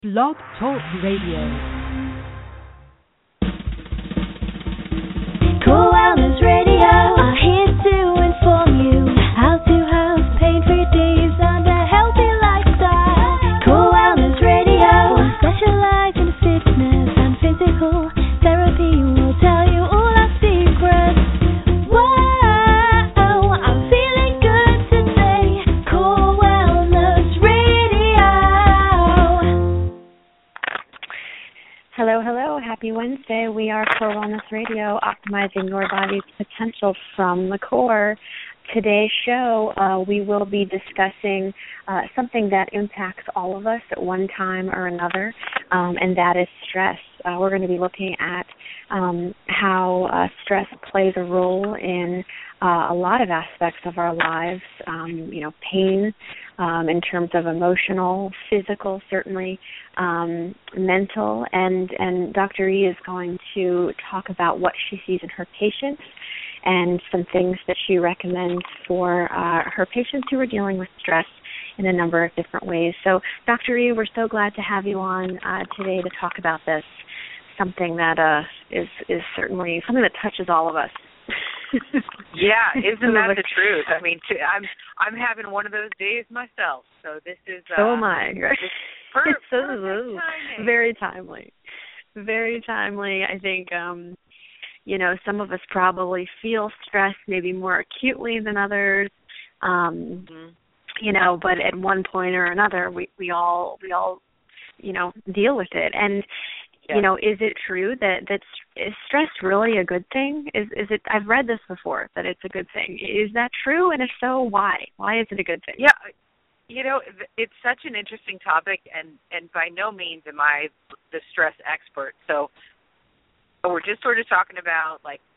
Blog Talk Radio. Core Wellness Radio are here to inform you how to have pain-free days and a healthy lifestyle. Core Wellness Radio specialize in fitness and physical therapy. Will tell you all our secrets. Wow, I'm feeling good today. Core Wellness Radio. Hello, hello. Happy Wednesday. We are Core Wellness Radio, optimizing your body's potential from the core. Today's show, we will be discussing something that impacts all of us at one time or another, and that is stress. We're going to be looking at how stress plays a role in a lot of aspects of our lives, pain in terms of emotional, physical, certainly, mental, and Dr. E is going to talk about what she sees in her patients and some things that she recommends for her patients who are dealing with stress in a number of different ways. So, Dr. E, we're so glad to have you on today to talk about this, something that is certainly something that touches all of us. Yeah, isn't that the truth? I mean, I'm having one of those days myself, so this is so am I. Perfect timing. Very timely. Very timely. I think some of us probably feel stress maybe more acutely than others. But at one point or another, we all deal with it. And is it true that is stress really a good thing? Is it? I've read this before, that it's a good thing. Is that true? And if so, why? Why is it a good thing? Yeah, it's such an interesting topic, and by no means am I the stress expert. So we're just sort of talking about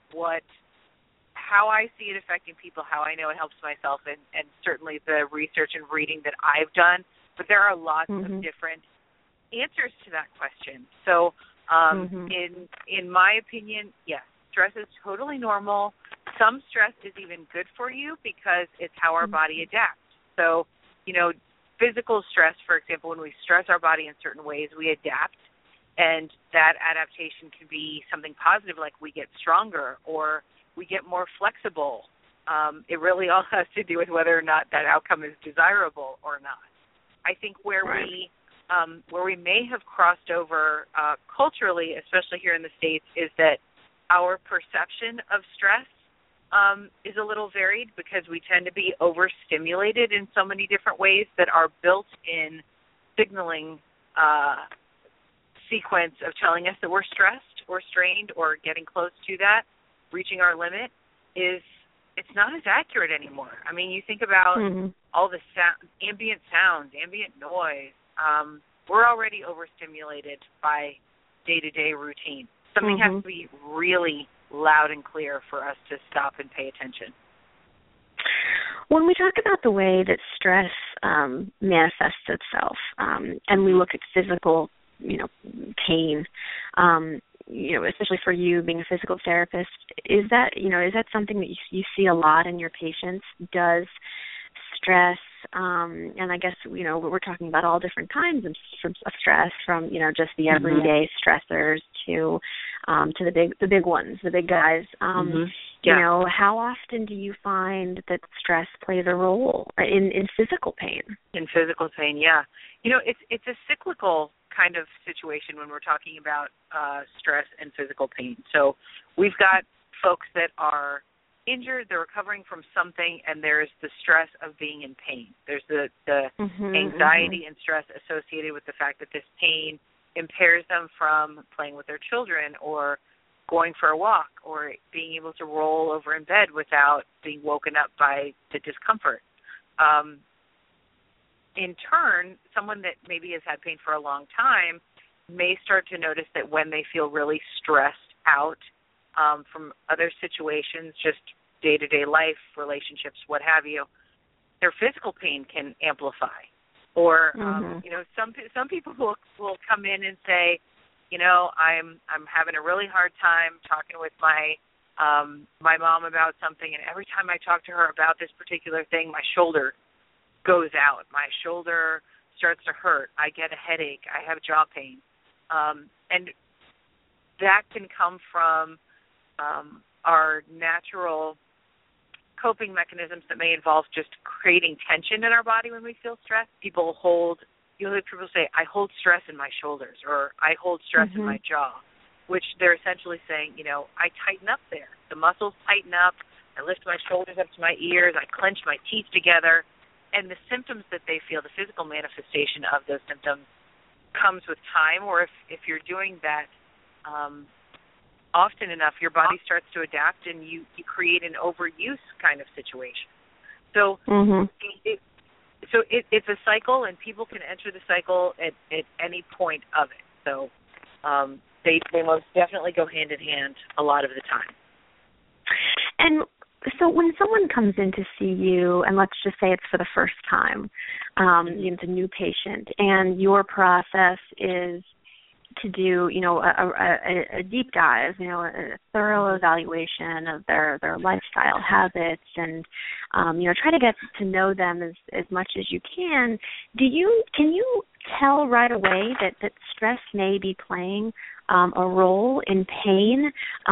how I see it affecting people, how I know it helps myself, and certainly the research and reading that I've done. But there are lots of different answers to that question. So in my opinion, yes, stress is totally normal. Some stress is even good for you because it's how our body adapts. So, physical stress, for example, when we stress our body in certain ways, we adapt, and that adaptation can be something positive, like we get stronger or we get more flexible. It really all has to do with whether or not that outcome is desirable or not. I think where we may have crossed over culturally, especially here in the States, is that our perception of stress is a little varied because we tend to be overstimulated in so many different ways that our built-in signaling sequence of telling us that we're stressed or strained or getting close to that, reaching our limit, it's not as accurate anymore. I mean, you think about all the ambient sounds, ambient noise. We're already overstimulated by day-to-day routine. Something has to be really loud and clear for us to stop and pay attention. When we talk about the way that stress manifests itself, and we look at physical, pain, especially for you being a physical therapist, is that something that you see a lot in your patients? Does stress, and I guess, we're talking about all different kinds of stress, from, just the everyday stressors to the big ones, the big guys. How often do you find that stress plays a role in physical pain? In physical pain, yeah. It's a cyclical kind of situation when we're talking about stress and physical pain. So we've got folks that are injured, they're recovering from something, and there's the stress of being in pain. There's the anxiety and stress associated with the fact that this pain impairs them from playing with their children or going for a walk or being able to roll over in bed without being woken up by the discomfort. In turn, someone that maybe has had pain for a long time may start to notice that when they feel really stressed out from other situations, just day-to-day life, relationships, what have you, their physical pain can amplify. Or, some people will come in and say, I'm having a really hard time talking with my mom about something, and every time I talk to her about this particular thing, my shoulder goes out. My shoulder starts to hurt. I get a headache. I have jaw pain. And that can come from our natural coping mechanisms that may involve just creating tension in our body when we feel stressed. You'll hear people say, I hold stress in my shoulders, or I hold stress in my jaw, which they're essentially saying, I tighten up there. The muscles tighten up. I lift my shoulders up to my ears. I clench my teeth together. And the symptoms that they feel, the physical manifestation of those symptoms, comes with time, or if you're doing that often enough, your body starts to adapt and you create an overuse kind of situation. So it's a cycle, and people can enter the cycle at any point of it. So they most definitely go hand in hand a lot of the time. And so when someone comes in to see you, and let's just say it's for the first time, it's a new patient, and your process is to do, a deep dive, a thorough evaluation of their lifestyle habits, and try to get to know them as much as you can. Can you tell right away that stress may be playing a role in pain?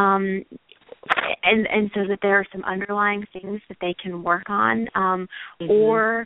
And so that there are some underlying things that they can work on, or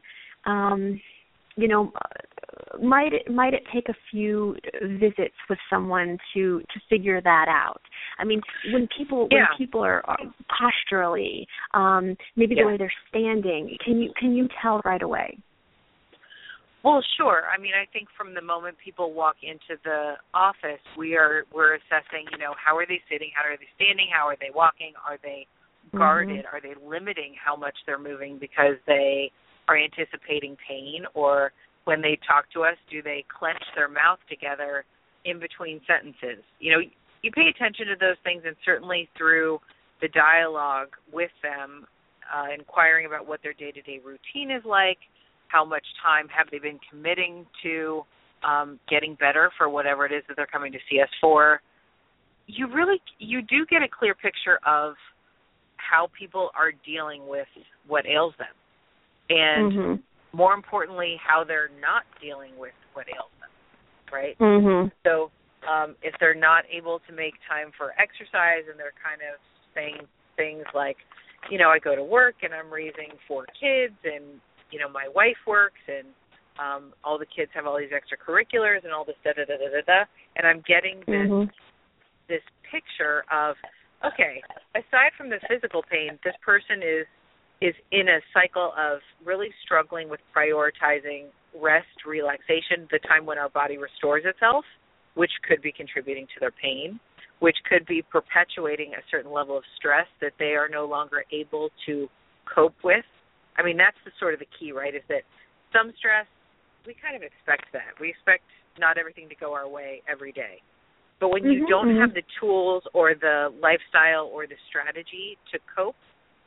might it take a few visits with someone to figure that out? I mean, when people are posturally, maybe the way they're standing, can you tell right away? Well, sure. I mean, I think from the moment people walk into the office, we're assessing, how are they sitting, how are they standing, how are they walking, are they guarded, are they limiting how much they're moving because they are anticipating pain, or when they talk to us, do they clench their mouth together in between sentences? You pay attention to those things, and certainly through the dialogue with them, inquiring about what their day-to-day routine is like, how much time have they been committing to getting better for whatever it is that they're coming to see us for. You do get a clear picture of how people are dealing with what ails them. And more importantly, how they're not dealing with what ails them, right? So if they're not able to make time for exercise, and they're kind of saying things like, I go to work and I'm raising 4 kids, and my wife works, and all the kids have all these extracurriculars and all this da-da-da-da-da-da, and I'm getting this picture of, okay, aside from the physical pain, this person is in a cycle of really struggling with prioritizing rest, relaxation, the time when our body restores itself, which could be contributing to their pain, which could be perpetuating a certain level of stress that they are no longer able to cope with. I mean, that's the sort of the key, right, is that some stress, we kind of expect that. We expect not everything to go our way every day. But when you don't have the tools or the lifestyle or the strategy to cope,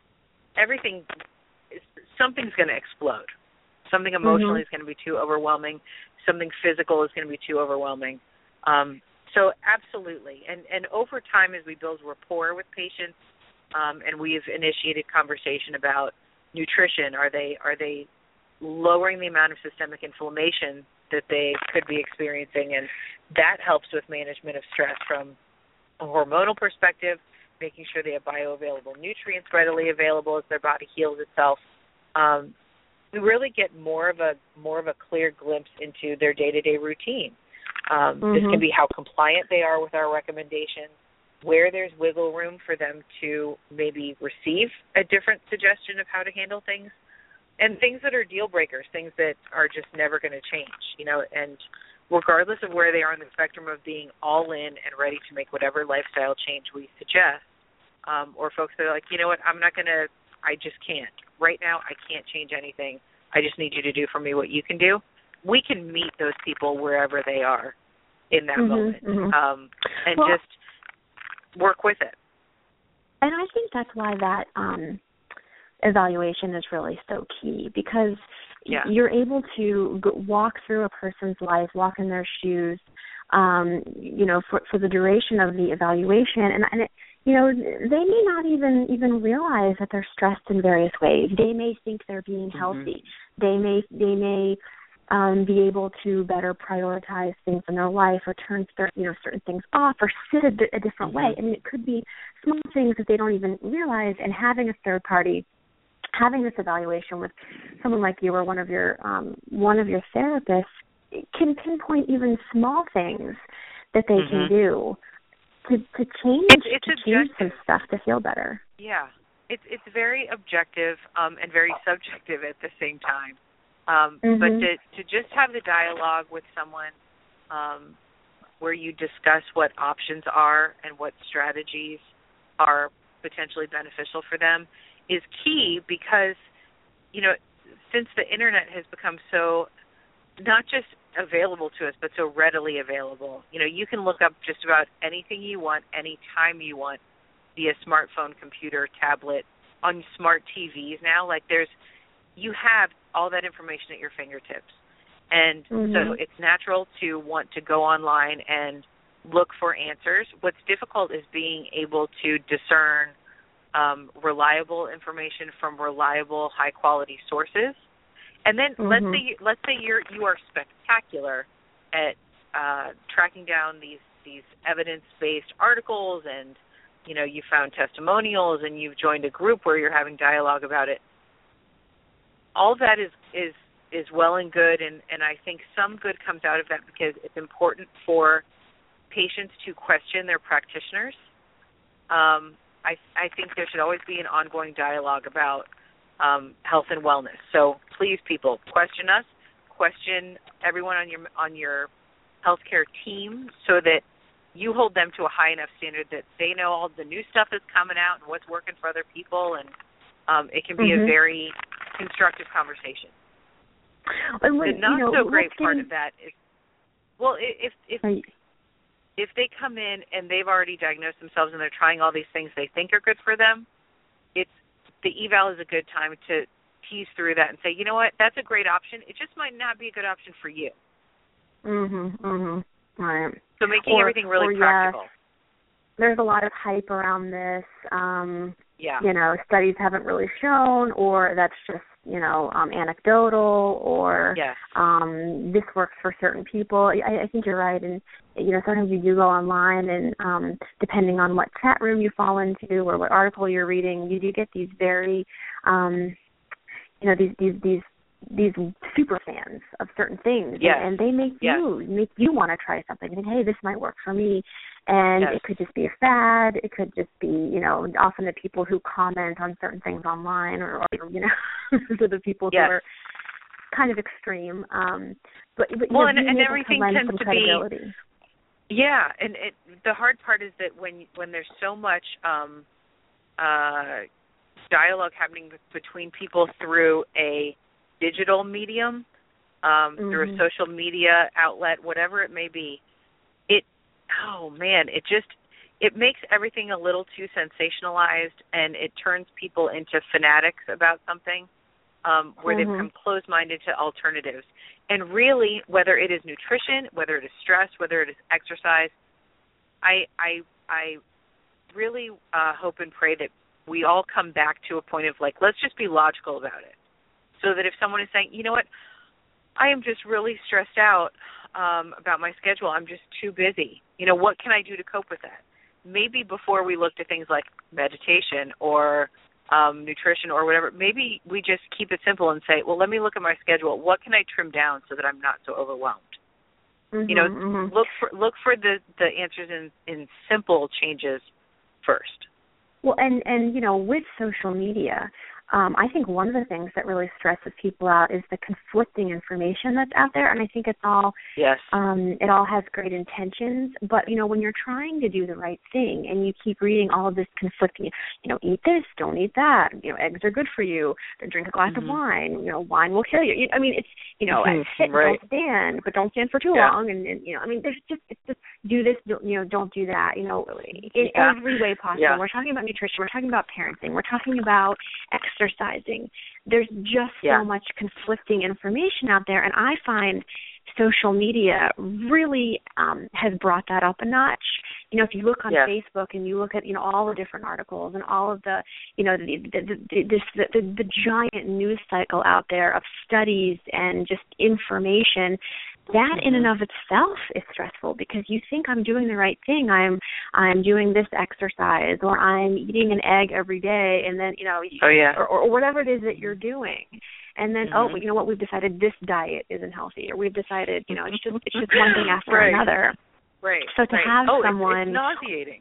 something's going to explode. Something emotionally is going to be too overwhelming. Something physical is going to be too overwhelming. So absolutely. And over time, as we build rapport with patients, and we've initiated conversation about nutrition, are they lowering the amount of systemic inflammation that they could be experiencing, and that helps with management of stress from a hormonal perspective, making sure they have bioavailable nutrients readily available as their body heals itself. We really get more of a clear glimpse into their day-to-day routine. This can be how compliant they are with our recommendations, where there's wiggle room for them to maybe receive a different suggestion of how to handle things, and things that are deal breakers, things that are just never going to change, and regardless of where they are on the spectrum of being all in and ready to make whatever lifestyle change we suggest, or folks that are like, I just can't. Right now, I can't change anything. I just need you to do for me what you can do. We can meet those people wherever they are in that moment, and just work with it. And I think that's why that evaluation is really so key, because you're able to walk through a person's life, walk in their shoes, for the duration of the evaluation, and it, they may not even realize that they're stressed in various ways. They may think they're being healthy. They may be able to better prioritize things in their life, or turn certain things off, or sit a different way. I mean, it could be small things that they don't even realize. And having a third party, having this evaluation with someone like you or one of your therapists, can pinpoint even small things that they can do to change change some stuff to feel better. Yeah, it's very objective and very subjective at the same time. But to just have the dialogue with someone where you discuss what options are and what strategies are potentially beneficial for them is key, because, since the Internet has become so not just available to us, but so readily available, you can look up just about anything you want, anytime you want, via smartphone, computer, tablet, on smart TVs now. Like, you have all that information at your fingertips. And so it's natural to want to go online and look for answers. What's difficult is being able to discern reliable information from reliable, high-quality sources. And then let's say you are spectacular at tracking down these evidence-based articles, and you found testimonials, and you've joined a group where you're having dialogue about it. All that is well and good, and I think some good comes out of that, because it's important for patients to question their practitioners. I think there should always be an ongoing dialogue about health and wellness. So please, people, question us, question everyone on your healthcare team, so that you hold them to a high enough standard that they know all the new stuff that's coming out and what's working for other people, and it can be a very constructive conversation. The not so great part of that is, well, if they come in and they've already diagnosed themselves and they're trying all these things they think are good for them, the eval is a good time to tease through that and say, you know what, that's a great option. It just might not be a good option for you. Right. So making everything really practical. There's a lot of hype around this. Studies haven't really shown, or that's just, anecdotal, or this works for certain people. I think you're right. And, sometimes you do go online, and depending on what chat room you fall into or what article you're reading, you do get these very, these super fans of certain things, and they make you want to try something. And hey, this might work for me, and it could just be a fad. It could just be, often the people who comment on certain things online, or the people who are kind of extreme. But and everything tends to be. Yeah, and the hard part is that when there's so much dialogue happening between people through a digital medium, through a social media outlet, whatever it may be, it makes everything a little too sensationalized, and it turns people into fanatics about something, where they become closed-minded to alternatives. And really, whether it is nutrition, whether it is stress, whether it is exercise, I really hope and pray that we all come back to a point of, let's just be logical about it. So that if someone is saying, you know what, I am just really stressed out about my schedule, I'm just too busy, what can I do to cope with that? Maybe before we look to things like meditation or nutrition or whatever, maybe we just keep it simple and say, well, let me look at my schedule. What can I trim down so that I'm not so overwhelmed? Look for the answers in simple changes first. Well, and with social media, I think one of the things that really stresses people out is the conflicting information that's out there, and I think it's all it all has great intentions. But when you're trying to do the right thing and you keep reading all of this conflicting, eat this, don't eat that. Eggs are good for you. Drink a glass of wine. Wine will kill you. It's sit, don't stand, but don't stand for too long. And there's just do this, don't do that. In every way possible. We're talking about nutrition. We're talking about parenting. We're talking about exercising. There's just so much conflicting information out there, and I find social media really has brought that up a notch, if you look on Yes. Facebook and you look at, all the different articles and all of the, the giant news cycle out there of studies and just information, that in and of itself is stressful, because you think I'm doing the right thing. I'm doing this exercise, or I'm eating an egg every day, and then, or whatever it is that you're doing. And then, you know what, we've decided this diet isn't healthy, or we've decided, it's just one thing after another. Right. So to have someone... it's nauseating.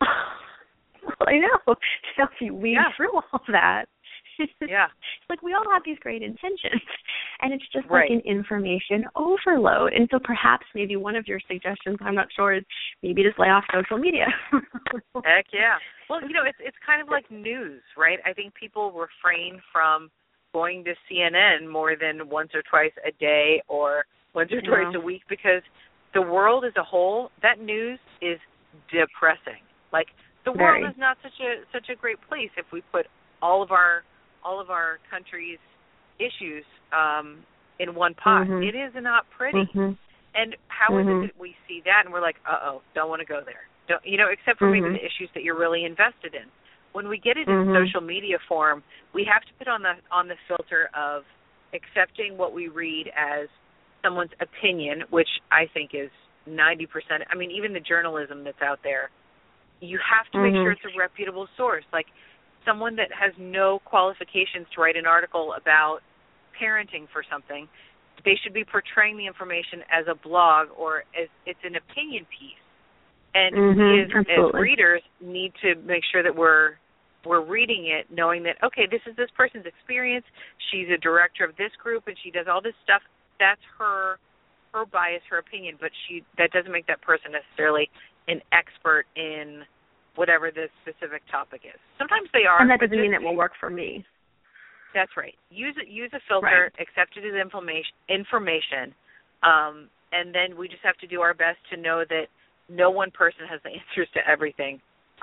I know. To help you weed through all that. Yeah. Like, we all have these great intentions, and it's just like an information overload. And so perhaps maybe one of your suggestions, I'm not sure, is maybe just lay off social media. Heck yeah. Well, it's kind of like news, right? I think people refrain from going to CNN more than once or twice a day or once or twice a week, because the world as a whole, that news is depressing. Like, the world is not such a great place if we put all of our country's issues in one pot. It is not pretty. And how is it that we see that and we're like, don't want to go there? Don't, except for maybe the issues that you're really invested in. When we get it in social media form, we have to put on the filter of accepting what we read as someone's opinion, which I think is 90%. I mean, even the journalism that's out there, you have to make sure it's a reputable source. Like, someone that has no qualifications to write an article about parenting for something, they should be portraying the information as a blog or as it's an opinion piece. And we as readers need to make sure that we're reading it knowing that, okay, this is this person's experience. She's a director of this group and she does all this stuff. That's her bias, her opinion, but that doesn't make that person necessarily an expert in whatever the specific topic is. Sometimes they are. And that doesn't mean it will work for me. That's right. Use a filter, accept it as information, and then we just have to do our best to know that no one person has the answers to everything.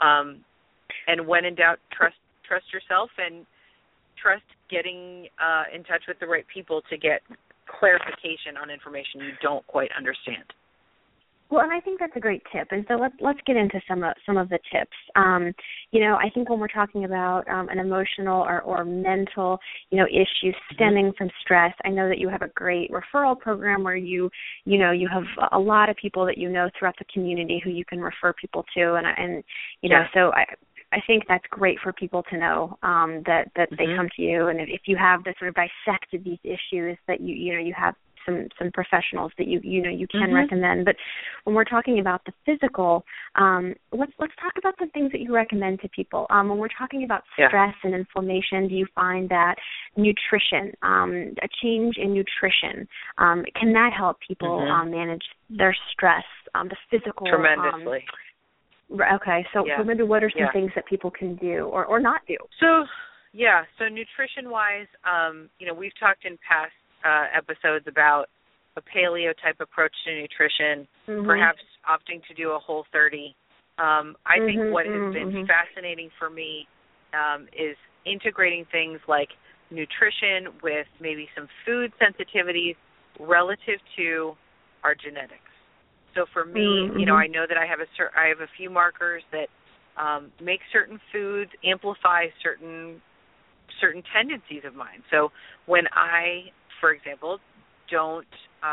And when in doubt, trust yourself and trust getting in touch with the right people to get clarification on information you don't quite understand. Well, and I think that's a great tip. And so let's get into some of the tips. I think when we're talking about an emotional or mental, issue stemming from stress, I know that you have a great referral program where you have a lot of people that throughout the community who you can refer people to, and so I think that's great for people to know that they come to you, and if you have sort of dissected these issues, that you have some professionals that you can recommend. But when we're talking about the physical, let's talk about the things that you recommend to people. When we're talking about stress and inflammation, do you find that nutrition, a change in nutrition, can that help people manage their stress, the physical? Tremendously. Okay, so maybe what are some things that people can do or not do? So nutrition-wise, we've talked in past episodes about a paleo type approach to nutrition, perhaps opting to do a Whole30. I think what has been fascinating for me is integrating things like nutrition with maybe some food sensitivities relative to our genetics. So for me, I know that I have a few markers that make certain foods amplify certain tendencies of mine. So when I, for example, don't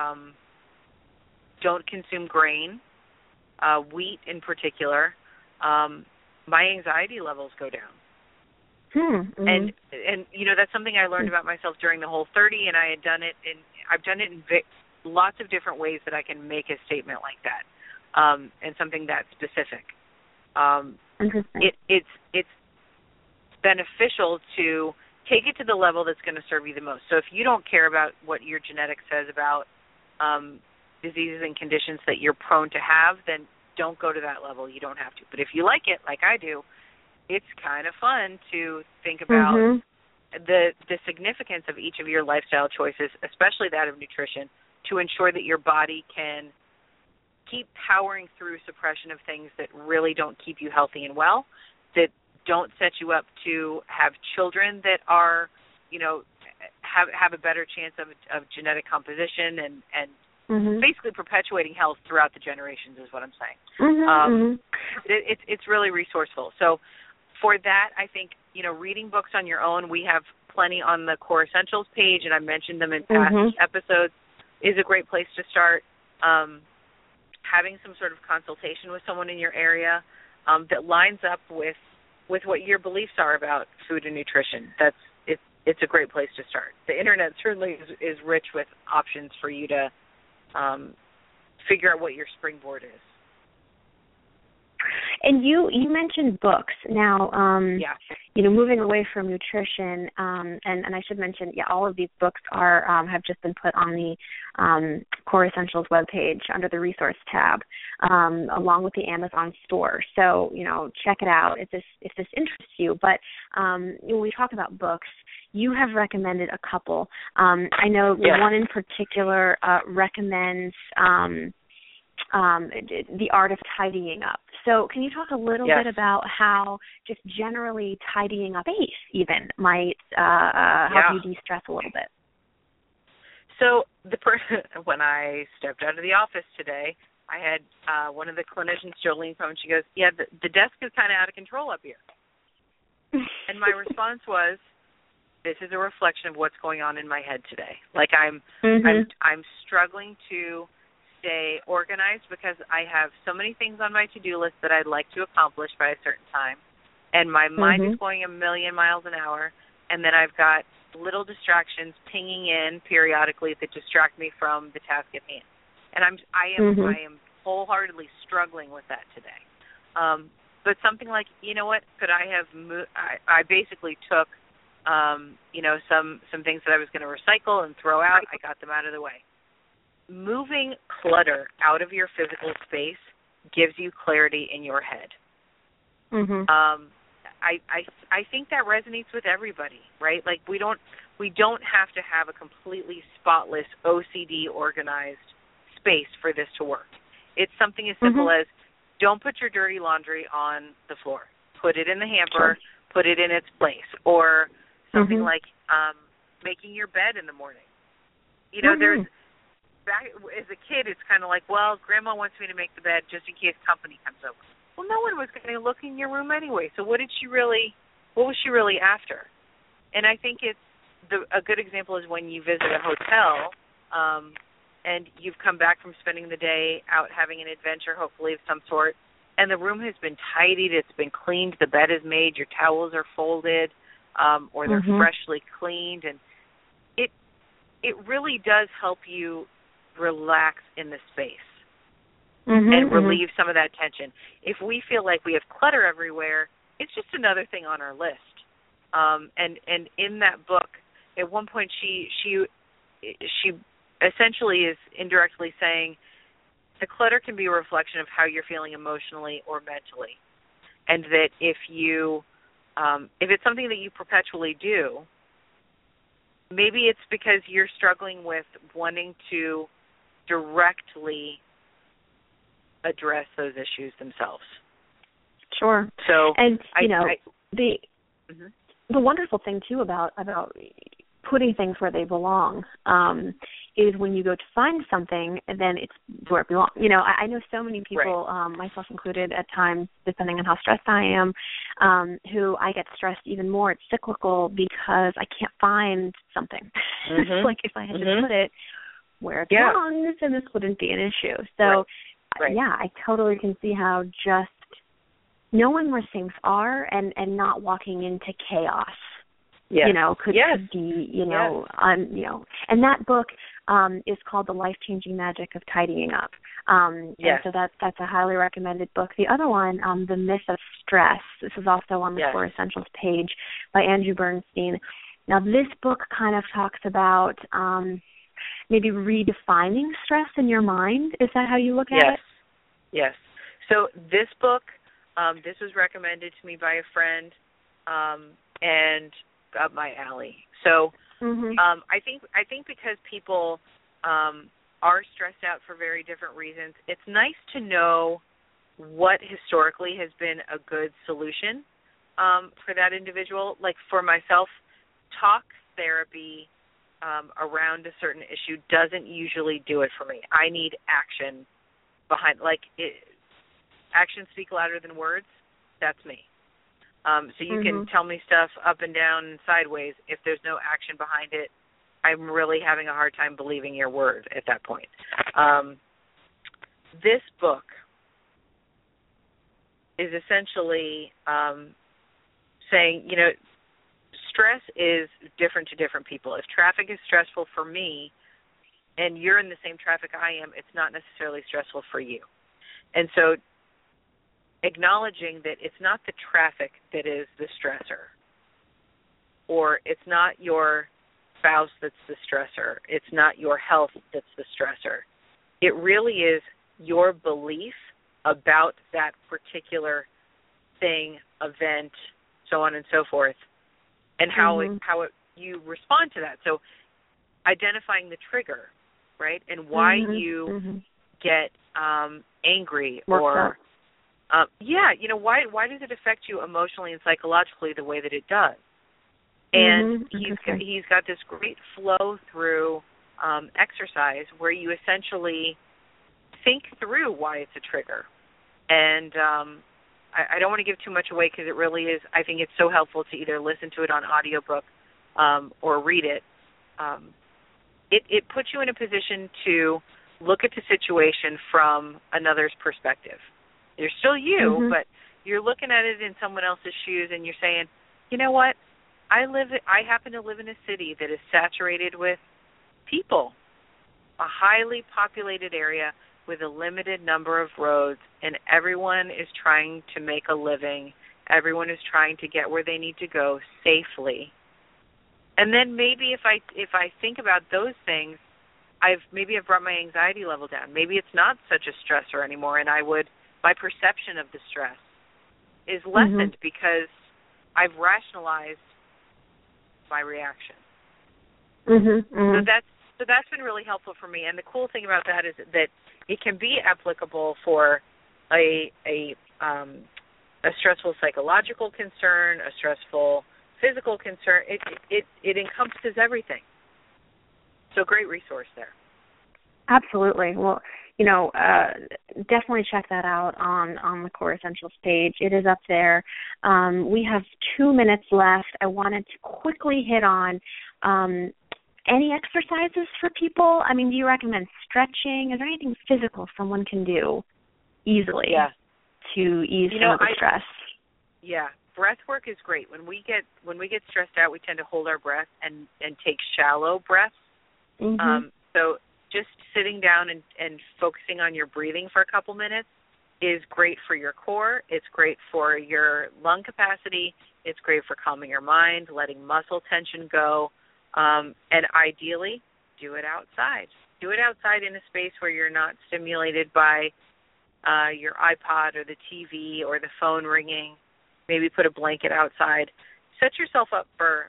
consume grain, wheat in particular, my anxiety levels go down. And that's something I learned about myself during the Whole30, and I've done it in lots of different ways that I can make a statement like that, and something that specific. It's beneficial to take it to the level that's going to serve you the most. So if you don't care about what your genetics says about diseases and conditions that you're prone to have, then don't go to that level. You don't have to. But if you like it, like I do, it's kind of fun to think about the significance of each of your lifestyle choices, especially that of nutrition, to ensure that your body can keep powering through suppression of things that really don't keep you healthy and well, that don't set you up to have children that are, have a better chance of genetic composition and basically perpetuating health throughout the generations is what I'm saying. it's really resourceful. So for that, I think, reading books on your own, we have plenty on the Core Essentials page, and I mentioned them in past episodes, is a great place to start. Having some sort of consultation with someone in your area that lines up with what your beliefs are about food and nutrition. It's a great place to start. The internet certainly is rich with options for you to figure out what your springboard is. And you mentioned books. Now, moving away from nutrition, and I should mention, all of these books have just been put on the Core Essentials webpage under the resource tab, along with the Amazon store. So, check it out if this interests you. But when we talk about books, you have recommended a couple. I know one in particular recommends The Art of Tidying Up. So can you talk a little bit about how just generally tidying up space even might help you de-stress a little bit? So when I stepped out of the office today, I had one of the clinicians, Jolene, come and she goes, the desk is kind of out of control up here. And my response was, this is a reflection of what's going on in my head today. Like I'm struggling to stay organized because I have so many things on my to-do list that I'd like to accomplish by a certain time, and my mind is going a million miles an hour, and then I've got little distractions pinging in periodically that distract me from the task at hand. And I am wholeheartedly struggling with that today. But something like, could I have I basically took some things that I was going to recycle and throw out. I got them out of the way. Moving clutter out of your physical space gives you clarity in your head. I think that resonates with everybody, right? Like we don't have to have a completely spotless OCD organized space for this to work. It's something as simple as don't put your dirty laundry on the floor. Put it in the hamper, put it in its place, or something like making your bed in the morning. There's back as a kid, it's kind of like, well, Grandma wants me to make the bed just in case company comes over. Well, no one was going to look in your room anyway. So what was she really after? And I think a good example is when you visit a hotel, and you've come back from spending the day out having an adventure, hopefully of some sort, and the room has been tidied, it's been cleaned, the bed is made, your towels are folded, or they're freshly cleaned, and it really does help you relax in the space and relieve some of that tension. If we feel like we have clutter everywhere, it's just another thing on our list. And in that book, at one point she essentially is indirectly saying the clutter can be a reflection of how you're feeling emotionally or mentally, and that if it's something that you perpetually do, maybe it's because you're struggling with wanting to directly address those issues themselves. Sure. So, and the wonderful thing too about putting things where they belong is when you go to find something, then it's where it belongs. I know so many people, myself included, at times, depending on how stressed I am, who I get stressed even more. It's cyclical because I can't find something. It's like if I had to put it where it belongs, then this wouldn't be an issue. So, I totally can see how just knowing where things are and not walking into chaos, could be, and that book is called The Life-Changing Magic of Tidying Up. And so that's a highly recommended book. The other one, The Myth of Stress, this is also on the Core Essentials page by Andrew Bernstein. Now, this book kind of talks about maybe redefining stress in your mind. Is that how you look at it? Yes. So this book, this was recommended to me by a friend, and up my alley. So I think because people are stressed out for very different reasons, it's nice to know what historically has been a good solution for that individual. Like for myself, talk therapy around a certain issue doesn't usually do it for me. I need action behind, actions speak louder than words, that's me. So you can tell me stuff up and down and sideways. If there's no action behind it, I'm really having a hard time believing your word at that point. This book is essentially saying, stress is different to different people. If traffic is stressful for me and you're in the same traffic I am, it's not necessarily stressful for you. And so acknowledging that it's not the traffic that is the stressor, or it's not your spouse that's the stressor, it's not your health that's the stressor. It really is your belief about that particular thing, event, so on and so forth, and how you respond to that. So identifying the trigger, right, and why you get angry or why does it affect you emotionally and psychologically the way that it does? And he's got this great flow through exercise where you essentially think through why it's a trigger. And I don't want to give too much away because it really is, I think it's so helpful to either listen to it on audiobook or read it. It puts you in a position to look at the situation from another's perspective. You're still you, but you're looking at it in someone else's shoes and you're saying, you know what? I happen to live in a city that is saturated with people, a highly populated area with a limited number of roads, and everyone is trying to make a living. Everyone is trying to get where they need to go safely. And then maybe if I think about those things, I've brought my anxiety level down. Maybe it's not such a stressor anymore, and my perception of the stress is lessened because I've rationalized my reaction. So that's been really helpful for me. And the cool thing about that is that it can be applicable for a stressful psychological concern, a stressful physical concern. It encompasses everything. So great resource there. Absolutely. Well, definitely check that out on the Core Essentials page. It is up there. We have 2 minutes left. I wanted to quickly hit on any exercises for people. I mean, do you recommend stretching? Is there anything physical someone can do easily to ease some of the stress? Yeah. Breath work is great. When we get stressed out, we tend to hold our breath and take shallow breaths. So just sitting down and focusing on your breathing for a couple minutes is great for your core. It's great for your lung capacity. It's great for calming your mind, letting muscle tension go. And ideally, do it outside. Do it outside in a space where you're not stimulated by your iPod or the TV or the phone ringing. Maybe put a blanket outside. Set yourself up for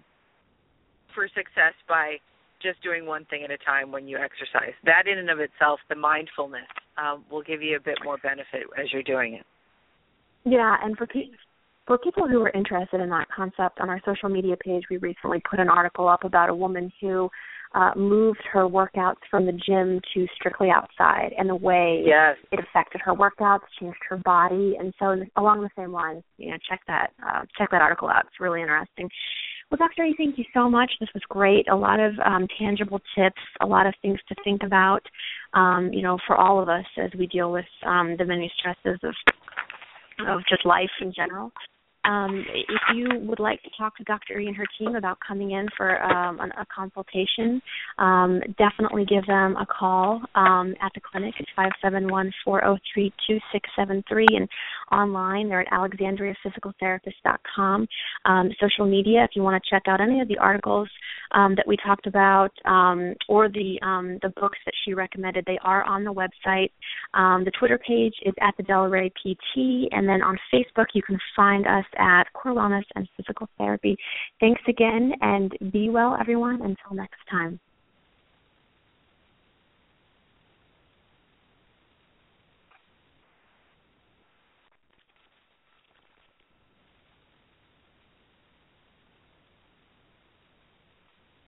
success by just doing one thing at a time when you exercise. That in and of itself, the mindfulness, will give you a bit more benefit as you're doing it. Yeah, and for people who are interested in that concept, on our social media page, we recently put an article up about a woman who moved her workouts from the gym to strictly outside, and the way it affected her workouts, changed her body. And so along the same lines, check that article out. It's really interesting. Well, Dr. E, thank you so much. This was great. A lot of tangible tips, a lot of things to think about, for all of us as we deal with the many stresses of just life in general. If you would like to talk to Dr. E and her team about coming in for a consultation, definitely give them a call at the clinic. It's 571-403-2673, and online they're at alexandriaphysicaltherapist.com. Social media, if you want to check out any of the articles that we talked about or the books that she recommended, they are on the website. The Twitter page is at the Delray PT, and then on Facebook you can find us at Core Wellness and Physical Therapy. Thanks again, and be well, everyone. Until next time.